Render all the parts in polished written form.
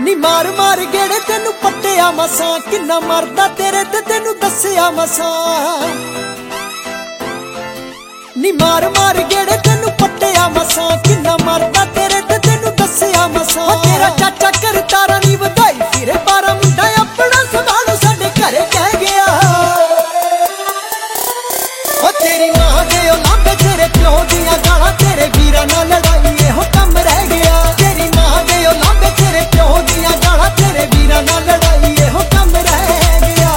ਨੀ ਮਾਰ ਮਾਰ ਗੇੜੇ ਤੈਨੂੰ ਪੱਟਿਆ ਮਸਾਂ, ਕਿੰਨਾ ਮਰਦਾ ਤੇਰੇ ਤੇ ਤੈਨੂੰ ਦੱਸਿਆ ਮਸਾਂ। ਨੀ ਮਾਰ ਮਾਰ ਗੇੜੇ ਤੈਨੂੰ ਪੱਟਿਆ ਮਸਾਂ, ਕਿੰਨਾ ਮਰਦਾ ਤੇਰੇ ਤੇ ਤੈਨੂੰ ਦੱਸਿਆ ਮਸਾਂ। ਤੇਰਾ ਚਾਚਾ ਕਰਤਾਰਾ ਨੀ ਵਧਾਈ ਫਿਰੇ ਪਾਰਾ, ਮੁੰਡਾ ਆਪਣਾ ਸੰਭਾਲੋ ਸਾਡੇ ਘਰੇ ਕਹਿ ਗਿਆ। ਉਹ ਤੇਰੀ ਮਾਂ ਦੇ ਉਹ ਲਾਂਬੇ ਤੇਰੇ ਪਿਓ ਦੀਆਂ ਗਾਲਾਂ, ਤੇਰੇ ਵੀਰਾਂ ਨਾਲ ਲੜਾਈ ਇਹੋ ਕੰਮ ਰਹਿ ਗਿਆ। ਤੇਰੀ ਮਾਂ ਦੇ ਉਹ ਲਾਂਬੇ ਤੇਰੇ ਪਿਓ ਦੀਆਂ ਗਾਲਾਂ, ਤੇਰੇ ਵੀਰਾਂ ਨਾਲ ਲੜਾਈ ਇਹੋ ਕੰਮ ਰਹਿ ਗਿਆ।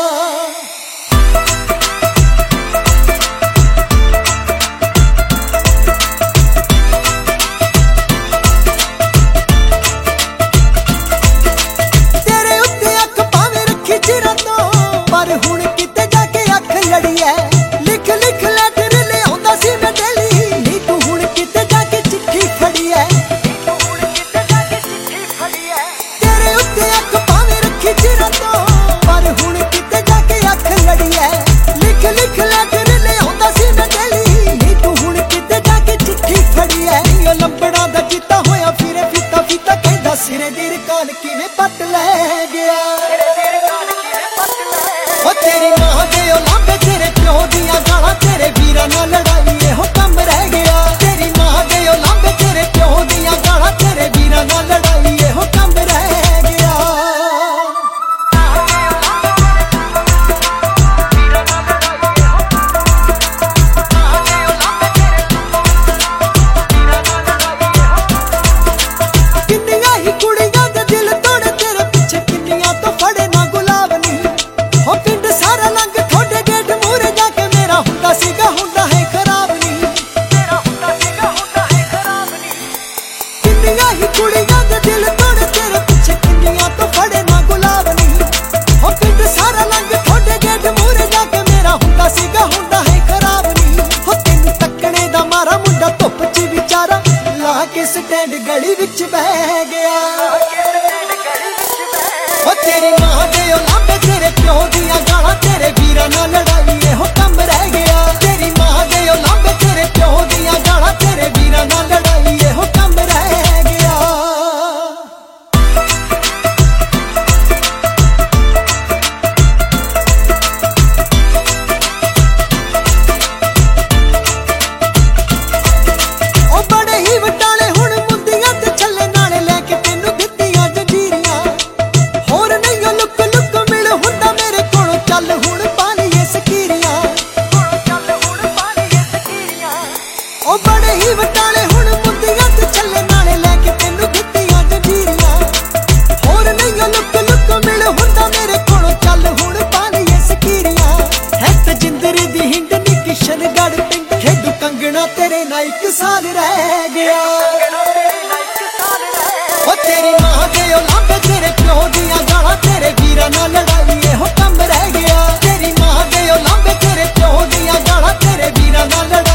ਤੇਰੇ ਉੱਤੇ ਅੱਖ ਭਾਵੇਂ ਰੱਖੀ ਚਿਰਾਂ ਤੋਂ, ਪਰ ਹੁਣ ਕਿਤੇ ਜਾ ਕੇ ਅੱਖ ਲੜੀ ਐ। ਲਿਖ ਲਿਖ ਲੈਟਰ ਲਿਆਉਂਦਾ ਸੀ ਮੈਂ ਡੇਲੀ, ਨੀ ਤੂੰ ਹੁਣ ਕਿਤੇ ਜਾ ਕੇ ਚਿੱਠੀ ਫੜੀ ਐ। ਤੇਰੇ ਉੱਤੇ ਅੱਖ ਭਾਵੇਂ ਰੱਖੀ ਚਿਰਾਂ ਤੋਂ, ਪਰ ਹੁਣ ਕਿਤੇ ਜਾ ਕੇ ਅੱਖ ਲੜੀ ਐ। ਲਿਖ ਲਿਖ ਲੈਟਰ ਲਿਆਉਂਦਾ ਸੀ ਮੈਂ ਡੇਲੀ, ਨੀ ਤੂੰ ਹੁਣ ਕਿਤੇ ਜਾ ਕੇ ਚਿੱਠੀ ਫੜੀ ਐ। ਨੀ ਉਹ ਲੰਬੜਾ ਦਾ ਚਿੱਤਾ ਹੋਇਆ ਫਿਰੇ ਫੀਤਾ ਫੀਤਾ, ਕਹਿੰਦਾ ਸਿਰੇ ਦੀ ਰਕਾਨ ਕਿਵੇਂ ਪੱਟ ਲੈ ਗਿਆ। ਉਹ ਤੇਰੀ ਮਾਂ ਦੇ ਉਹ ਲਾਂਬੇ ਤੇਰੇ ਪਿਓ ਦੀਆਂ ਗਾਲਾਂ, ਤੇਰੇ ਵੀਰਾਂ ਨਾਲ ਲੜਾਈ ਇਹੋ ਕੰਮ ਰਹਿ ਗਿਆ। ਤੇਰੀ ਮਾਂ ਦੇ ਉਹ ਲਾਂਬੇ ਤੇਰੇ ਪਿਓ ਦੀਆਂ ਗਾਲਾਂ, ਤੇਰੇ ਵੀਰਾਂ ਨਾਲ ਲੜਾਈ ਇਹੋ ਕੰਮ ਰਹਿ ਗਿਆ। ਕਿੰਨੀਆਂ ਹੀ ਕੁੜੀਆਂ ਦੇ ਦਿਲ ਤੋੜੇ ਤੇਰੇ ਪਿੱਛੇ, ਕਿੰਨੀਆਂ ਤੋਂ ਫੜੇ ਨਾ ਗੁਲਾਬ ਨੀ। ਹੋ ਪਿੰਡ ਸਾਰਾ ਲੰਘ ਤੁਹਾਡੇ ਗੇਟ ਮੂਹਰੇ ਜਾ ਕੇ, ਮੇਰਾ ਹੁੰਦਾ ਸੀਗਾ ਹੁੰਦਾ ਹੈ ਖਰਾਬ ਨੀ। ਕਿੰਨੀਆਂ ਹੀ ਕੁੜੀਆਂ ਦੇ ਦਿਲ ਤੋੜੇ ਤੇਰੇ ਪਿੱਛੇ, ਕਿੰਨੀਆਂ ਤੋਂ ਫੜੇ ਨਾ ਗੁਲਾਬ ਨੀ। ਹੋ ਪਿੰਡ ਸਾਰਾ ਲੰਘ ਤੁਹਾਡੇ ਗੇਟ ਮੂਹਰੇ ਜਾ ਕੇ, ਮੇਰਾ ਹੁੰਦਾ ਸੀਗਾ ਹੁੰਦਾ ਹੈ ਖਰਾਬ ਨੀ। ਹੋ ਤੈਨੂੰ ਤੱਕਣੇ ਦਾ ਮਾਰਾ ਮੁੰਡਾ ਧੁੱਪ 'ਚ ਵਿਚਾਰਾ, ਲਾ ਕੇ ਸਟੈਂਡ ਗਲੀ ਵਿੱਚ ਬਹਿ ਗਿਆ। ਉਹ ਤੇਰੀ ਮਾਂ ਦੇ ਉਹ ਲਾਂਬੇ ਤੇਰੇ ਪਿਓ ਦੀਆਂ ਗਾਲਾਂ, ਤੇਰੇ ਵੀਰਾਂ ਨਾਲ ਲੜਾਈ ਇਹੋ ਕੰਮ ਰਹਿ ਗਿਆ। ਤੇਰੀ ਮਾਂ ਦੇ ਉਹ ਲਾਂਬੇ ਤੇਰੇ ਪਿਓ ਦੀਆਂ ਗਾਲਾਂ, ਤੇਰੇ ਵੀਰਾਂ ਨਾਲ ਲੜਾਈ ਇਹੋ ਕੰਮ ਰਹਿ ਗਿਆ। ਉਹ ਬੜੇ ਹੀ ਵਟਾਲੇ ਹੁਣ ਮੁੰਦੀਆਂ ਤੇ ਛੱਲੇ ਨਾਲੇ ਲੈ ਕੇ ਤੈਨੂੰ ਦਿੱਤੀਆਂ ਜੰਜੀਰੀਆਂ। ਹੋਰ ਨਹੀਂ ਉਹ ਲੁੱਕ ਲੁੱਕ ਮਿਲ ਹੁੰਦਾ ਮੇਰੇ ਕੋਲੋਂ, ਚੱਲ ਹੁਣ ਪਾ ਲਈਏ ਸਕੀਰੀਆਂ। ਉਹ ਬੜੇ ਹੀ ਵਟਾਲੇ ਹੁਣ ਮੁੰਦੀਆਂ ਤੇ ਛੱਲੇ ਨਾਲੇ ਲੈ ਕੇ ਤੈਨੂੰ ਦਿੱਤੀਆਂ ਜੰਜੀਰੀਆਂ। ਹੋਰ ਨਹੀਂ ਉਹ ਲੁੱਕ ਲੁੱਕ ਮਿਲ ਹੁੰਦਾ ਮੇਰੇ ਕੋਲੋਂ, ਚੱਲ ਹੁਣ ਪਾ ਲਈਏ ਸਕੀਰੀਆਂ। ਹੈ ਤਜਿੰਦਰ ਦੀ ਹਿੰਡ ਨੀ ਕਿਸ਼ਨਗੜ੍ਹ ਪਿੰਡ, ਖੇਡੂ ਕੰਗਣਾ ਤੇਰੇ ਨਾਲ 1 ਸਾਲ ਰਹਿ ਗਿਆ। ਉਹ ਤੇਰੀ ਮਾਂ ਦੇ ਉਹ ਲਾਂਬੇ ਤੇਰੇ ਪਿਓ ਦੀਆਂ ਗਾਲਾਂ, ਤੇਰੇ ਵੀਰਾਂ ਨਾਲ ਲੜਾਈ ਇਹੋ ਕੰਮ ਰਹਿ ਗਿਆ। ਤੇਰੀ ਮਾਂ ਦੇ ਉਹ ਲਾਂਬੇ ਤੇਰੇ ਪਿਓ ਦੀਆਂ ਗਾਲਾਂ, ਤੇਰੇ ਵੀਰਾਂ ਨਾਲ ਲੜਾਈ